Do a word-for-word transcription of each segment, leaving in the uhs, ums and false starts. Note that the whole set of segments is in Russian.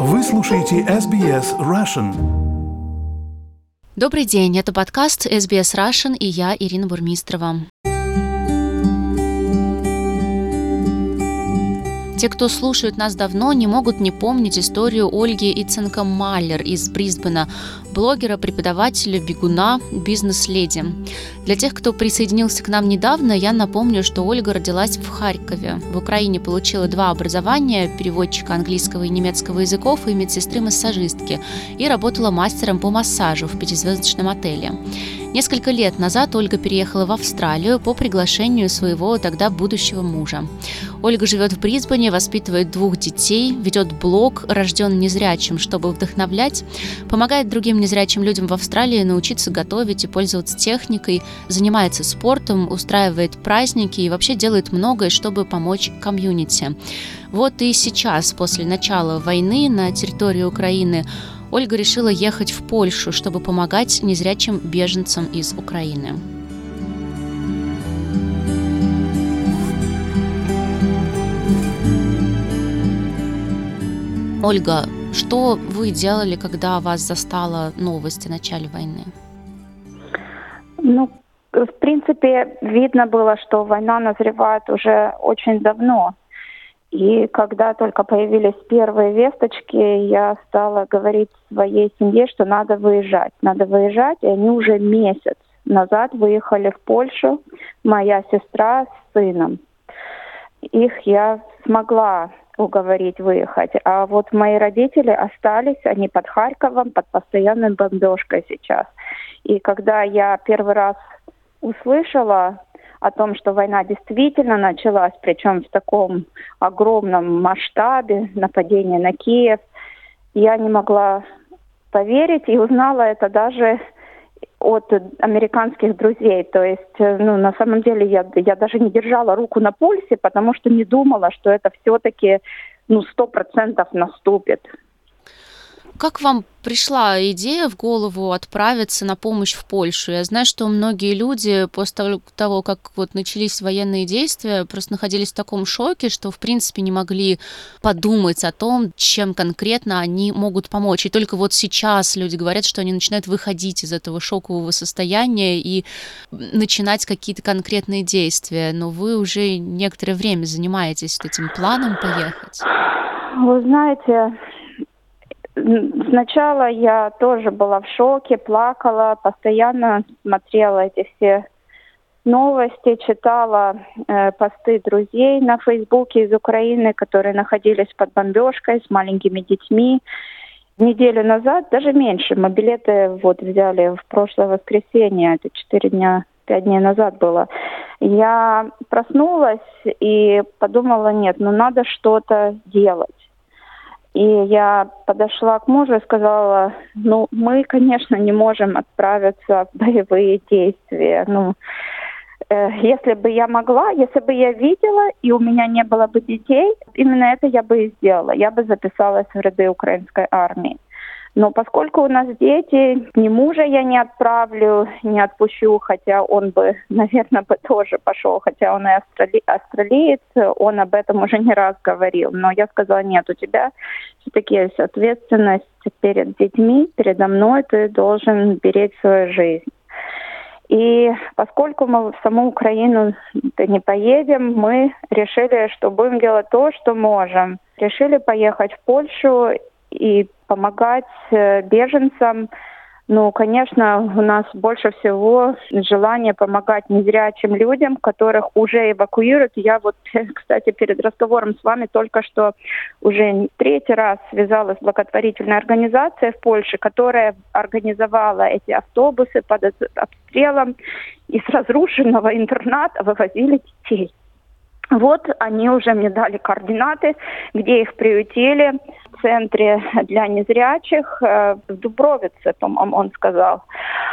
Вы слушаете эс би эс Russian. Добрый день, это подкаст эс би эс Russian и я, Ирина Бурмистрова. Те, кто слушают нас давно, не могут не помнить историю Ольги Иценко-Маллер из Брисбена, блогера, преподавателя, бегуна, бизнес-леди. Для тех, кто присоединился к нам недавно, я напомню, что Ольга родилась в Харькове. В Украине получила два образования – переводчика английского и немецкого языков и медсестры-массажистки, и работала мастером по массажу в пятизвездочном отеле. Несколько лет назад Ольга переехала в Австралию по приглашению своего тогда будущего мужа. Ольга живет в Брисбене, воспитывает двух детей, ведет блог «Рожден незрячим», чтобы вдохновлять, помогает другим незрячим людям в Австралии научиться готовить и пользоваться техникой, занимается спортом, устраивает праздники и вообще делает многое, чтобы помочь комьюнити. Вот и сейчас, после начала войны на территории Украины, Ольга решила ехать в Польшу, чтобы помогать незрячим беженцам из Украины. Ольга, что вы делали, когда вас застала новость о начале войны? Ну, в принципе, видно было, что война назревает уже очень давно. И когда только появились первые весточки, я стала говорить своей семье, что надо выезжать. Надо выезжать, и они уже месяц назад выехали в Польшу, моя сестра с сыном. Их я смогла уговорить выехать. А вот мои родители остались, они под Харьковом, под постоянной бомбежкой сейчас. И когда я первый раз услышала о том, что война действительно началась, причем в таком огромном масштабе, нападение на Киев, я не могла поверить и узнала это даже от американских друзей. То есть, ну, на самом деле я, я даже не держала руку на пульсе, потому что не думала, что это все-таки, ну, сто процентов наступит. Как вам пришла идея в голову отправиться на помощь в Польшу? Я знаю, что многие люди после того, как вот начались военные действия, просто находились в таком шоке, что в принципе не могли подумать о том, чем конкретно они могут помочь. И только вот сейчас люди говорят, что они начинают выходить из этого шокового состояния и начинать какие-то конкретные действия. Но вы уже некоторое время занимаетесь этим планом поехать. Вы знаете, сначала я тоже была в шоке, плакала, постоянно смотрела эти все новости, читала э, посты друзей на Фейсбуке из Украины, которые находились под бомбежкой с маленькими детьми. Неделю назад, даже меньше, мы билеты вот взяли в прошлое воскресенье, это четыре дня, пять дней назад было. Я проснулась и подумала, нет, ну надо что-то делать. И я подошла к мужу и сказала, ну, мы, конечно, не можем отправиться в боевые действия. Ну, э, если бы я могла, если бы я видела, и у меня не было бы детей, именно это я бы и сделала. Я бы записалась в ряды украинской армии. Но поскольку у нас дети, ни мужа я не отправлю, не отпущу, хотя он бы, наверное, бы тоже пошел, хотя он и австрали... австралиец, он об этом уже не раз говорил. Но я сказала, нет, у тебя все-таки есть ответственность перед детьми, передо мной, ты должен беречь свою жизнь. И поскольку мы в саму Украину не поедем, мы решили, что будем делать то, что можем. Решили поехать в Польшу и помогать беженцам. Ну, конечно, у нас больше всего желание помогать незрячим людям, которых уже эвакуируют. Я вот, кстати, перед разговором с вами только что уже третий раз связалась с благотворительной организацией в Польше, которая организовала эти автобусы под обстрелом, и с разрушенного интерната вывозили детей. Вот они уже мне дали координаты, где их приютили в центре для незрячих в Дубровице, по-моему, он сказал.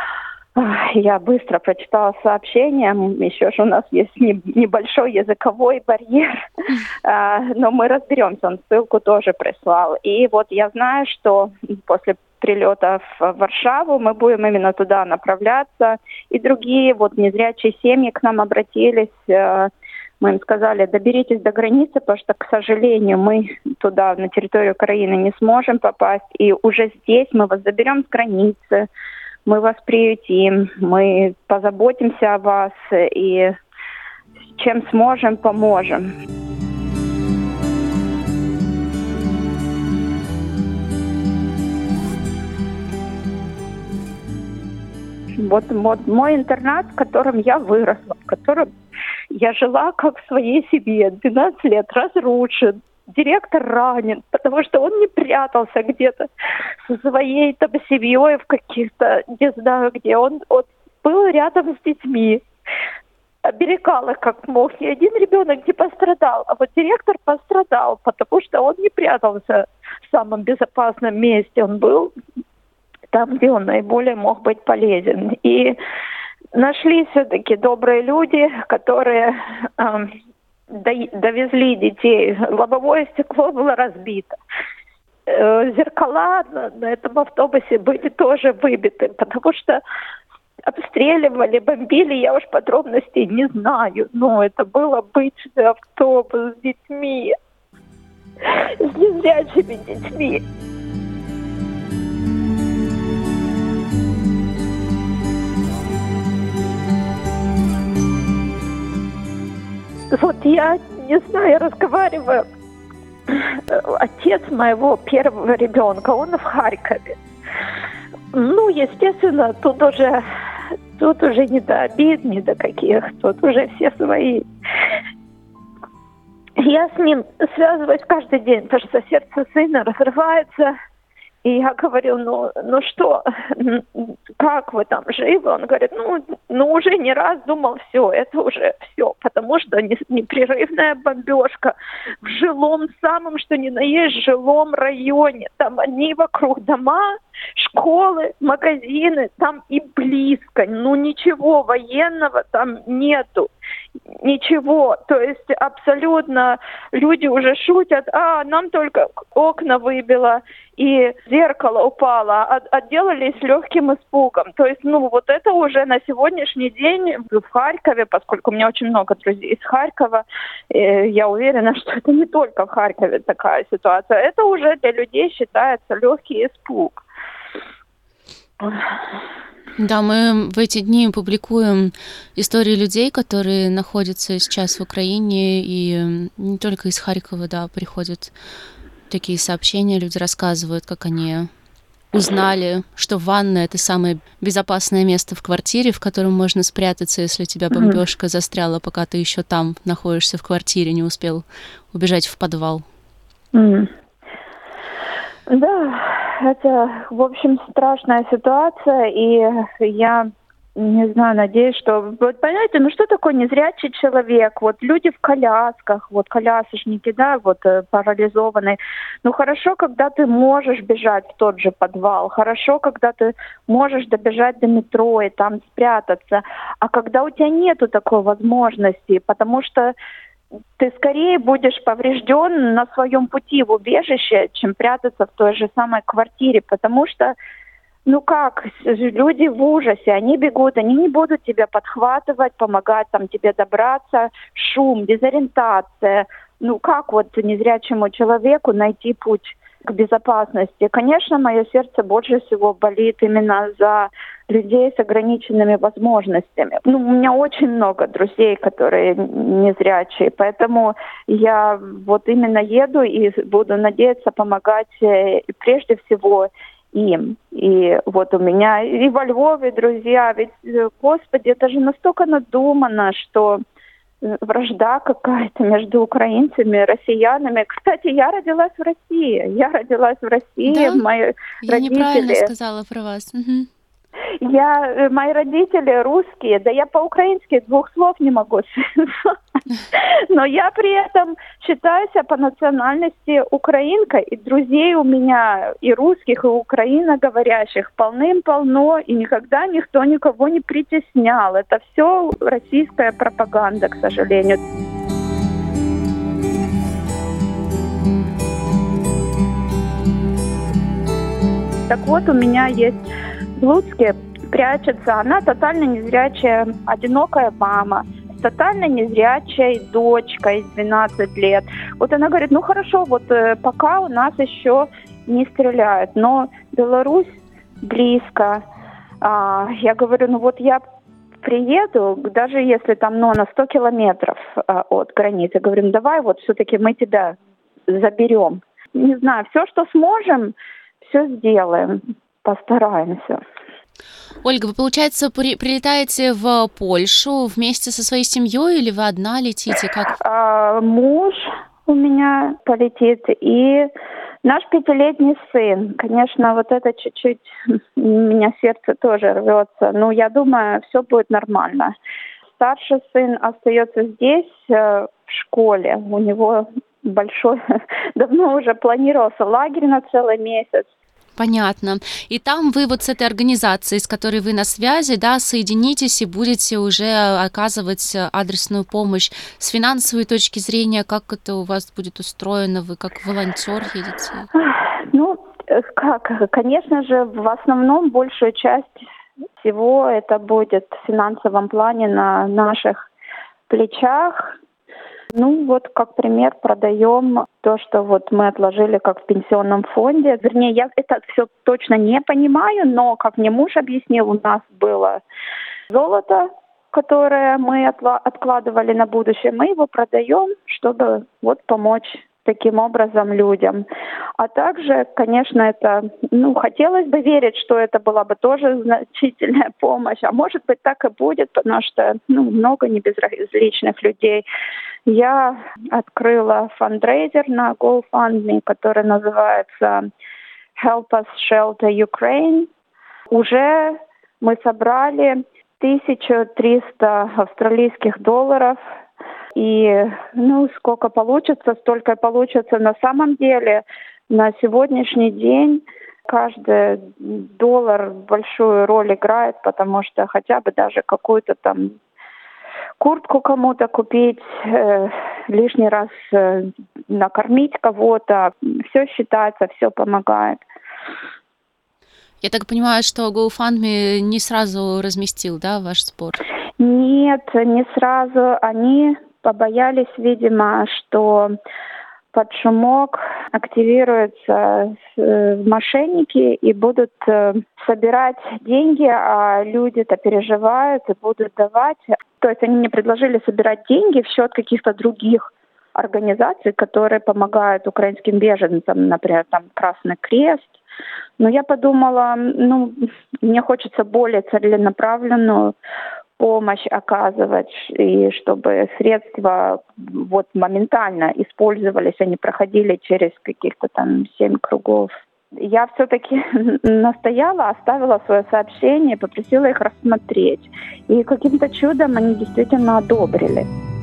Я быстро прочитала сообщение, еще же у нас есть небольшой языковой барьер, но мы разберемся, он ссылку тоже прислал. И вот я знаю, что после прилета в Варшаву мы будем именно туда направляться, и другие вот незрячие семьи к нам обратились, Мы им сказали, доберитесь до границы, потому что, к сожалению, мы туда, на территорию Украины, не сможем попасть. И уже здесь мы вас заберем с границы, мы вас приютим, мы позаботимся о вас и чем сможем, поможем. Вот, вот мой интернат, в котором я выросла, в котором я жила как в своей семье, двенадцать лет, разрушен. Директор ранен, потому что он не прятался где-то со своей там семьей в каких-то, не знаю где. Он, он был рядом с детьми, оберегал их как мог. Ни один ребенок не пострадал, а вот директор пострадал, потому что он не прятался в самом безопасном месте. Он был там, где он наиболее мог быть полезен. И нашлись все-таки добрые люди, которые э, довезли детей. Лобовое стекло было разбито. Э, зеркала на, на этом автобусе были тоже выбиты, потому что обстреливали, бомбили, я уж подробностей не знаю. Но это был обычный автобус с детьми, с незрячими детьми. Вот я, не знаю, я разговариваю, отец моего первого ребенка, он в Харькове. Ну, естественно, тут уже, тут уже не до обид, не до каких, тут уже все свои. Я с ним связываюсь каждый день, потому что сердце сына разрывается. И я говорю, ну, ну что, как вы там живы? Он говорит, ну, ну уже не раз думал, все, это уже все, потому что непрерывная бомбежка в жилом, самом что ни на есть жилом районе. Там одни вокруг дома, школы, магазины, там и близко, ну ничего военного там нету. Ничего, то есть абсолютно люди уже шутят, а нам только окна выбило и зеркало упало, а отделались легким испугом. То есть, ну, вот это уже на сегодняшний день в Харькове, поскольку у меня очень много друзей из Харькова, э, я уверена, что это не только в Харькове такая ситуация, это уже для людей считается легкий испуг. Да, мы в эти дни публикуем истории людей, которые находятся сейчас в Украине, и не только из Харькова, да, приходят такие сообщения, люди рассказывают, как они узнали, что ванна — это самое безопасное место в квартире, в котором можно спрятаться, если тебя бомбежка застряла, пока ты еще там находишься в квартире, не успел убежать в подвал. Mm. Да, это, в общем, страшная ситуация, и я не знаю, надеюсь, что... Вот понимаете, ну что такое незрячий человек? Вот люди в колясках, вот колясочники, да, вот парализованные. Ну хорошо, когда ты можешь бежать в тот же подвал, хорошо, когда ты можешь добежать до метро и там спрятаться, а когда у тебя нету такой возможности, потому что ты скорее будешь поврежден на своем пути в убежище, чем прятаться в той же самой квартире, потому что, ну как, люди в ужасе, они бегут, они не будут тебя подхватывать, помогать там тебе добраться, шум, дезориентация. Ну как вот незрячему человеку найти путь к безопасности? Конечно, мое сердце больше всего болит именно за людей с ограниченными возможностями. Ну, у меня очень много друзей, которые незрячие, поэтому я вот именно еду и буду надеяться помогать прежде всего им. И вот у меня и во Львове друзья, ведь, Господи, это же настолько надумано, что вражда какая-то между украинцами и россиянами. Кстати, я родилась в России. Я родилась в России. Да? Мои я родители... неправильно сказала про вас. Угу. Я, мои родители русские, да я по-украински двух слов не могу сказать. Но я при этом считаюсь по национальности украинкой, и друзей у меня и русских, и украиноговорящих полным-полно, и никогда никто никого не притеснял. Это все российская пропаганда, к сожалению. Так вот, у меня есть в Луцке, прячется, она тотально незрячая, одинокая мама, тотально незрячей дочкой двенадцать лет. Вот она говорит, ну хорошо, вот э, пока у нас еще не стреляют, но Беларусь близко. А, я говорю, ну вот я приеду, даже если там, ну, на сто километров а, от границы, говорим, давай вот все-таки мы тебя заберем. Не знаю, все, что сможем, все сделаем, постараемся. Ольга, вы, получается, при- прилетаете в Польшу вместе со своей семьей или вы одна летите? Как? А, муж у меня полетит и наш пятилетний сын. Конечно, вот это чуть-чуть у меня сердце тоже рвется. Но я думаю, все будет нормально. Старший сын остается здесь, в школе. У него большой, давно уже планировался лагерь на целый месяц. Понятно. И там вы вот с этой организацией, с которой вы на связи, да, соединитесь и будете уже оказывать адресную помощь. С финансовой точки зрения, как это у вас будет устроено? Вы как волонтер едете? Ну, как, конечно же, в основном большую часть всего это будет в финансовом плане на наших плечах. Ну, вот как пример продаем то, что вот мы отложили как в пенсионном фонде. Вернее, я это все точно не понимаю, но, как мне муж объяснил, у нас было золото, которое мы откладывали на будущее. Мы его продаем, чтобы вот помочь таким образом людям. А также, конечно, это, ну, хотелось бы верить, что это была бы тоже значительная помощь. А может быть, так и будет, потому что, ну, много небезразличных людей. Я открыла фандрейзер на GoFundMe, который называется Help Us Shelter Ukraine. Уже мы собрали тысячу триста австралийских долларов. И, ну, сколько получится, столько и получится. На самом деле, на сегодняшний день каждый доллар большую роль играет, потому что хотя бы даже какую-то там куртку кому-то купить, э, лишний раз э, накормить кого-то, все считается, все помогает. Я так понимаю, что GoFundMe не сразу разместил, да, ваш сбор? Нет, не сразу. Они побоялись, видимо, что под шумок активируются мошенники и будут собирать деньги, а люди-то переживают и будут давать. То есть они мне предложили собирать деньги в счет каких-то других организаций, которые помогают украинским беженцам, например, там Красный Крест. Но я подумала, ну, мне хочется более целенаправленную помощь оказывать, и чтобы средства вот моментально использовались, они проходили через каких-то там семь кругов. Я все-таки настояла, оставила свое сообщение, попросила их рассмотреть. И каким-то чудом они действительно одобрили.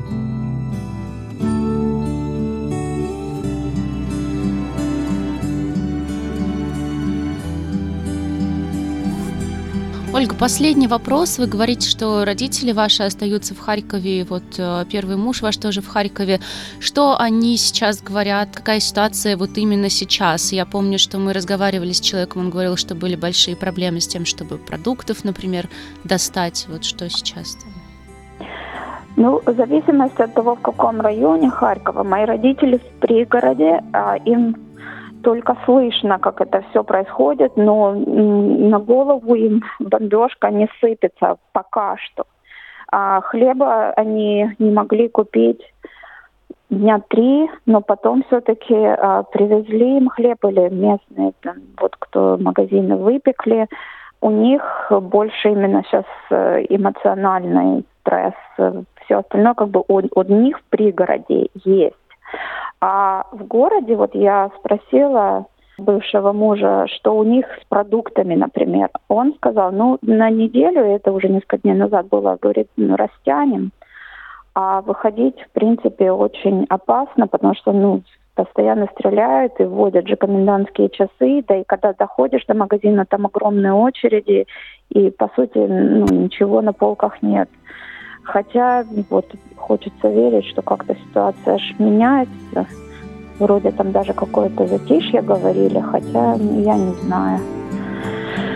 Ольга, последний вопрос. Вы говорите, что родители ваши остаются в Харькове, вот первый муж ваш тоже в Харькове. Что они сейчас говорят? Какая ситуация вот именно сейчас? Я помню, что мы разговаривали с человеком, он говорил, что были большие проблемы с тем, чтобы продуктов, например, достать. Вот что сейчас там? Ну, в зависимости от того, в каком районе Харькова. Мои родители в пригороде, а им только слышно, как это все происходит, но на голову им бомбежка не сыпется пока что. А хлеба они не могли купить дня три, но потом все-таки а, привезли им хлеб, или местные, там, вот кто магазины выпекли. У них больше именно сейчас эмоциональный стресс. Все остальное как бы у, у них в пригороде есть. А в городе, вот я спросила бывшего мужа, что у них с продуктами, например. Он сказал, ну, на неделю, это уже несколько дней назад было, говорит, ну, растянем. А выходить, в принципе, очень опасно, потому что, ну, постоянно стреляют и вводят же комендантские часы, да и когда доходишь до магазина, там огромные очереди, и, по сути, ну, ничего на полках нет. Хотя вот хочется верить, что как-то ситуация аж меняется. Вроде там даже какое-то затишье говорили, хотя я не знаю.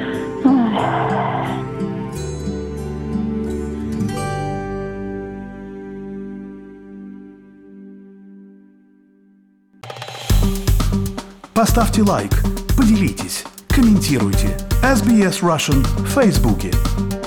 Ой. Поставьте лайк, поделитесь, комментируйте. эс би эс Russian в Фейсбуке.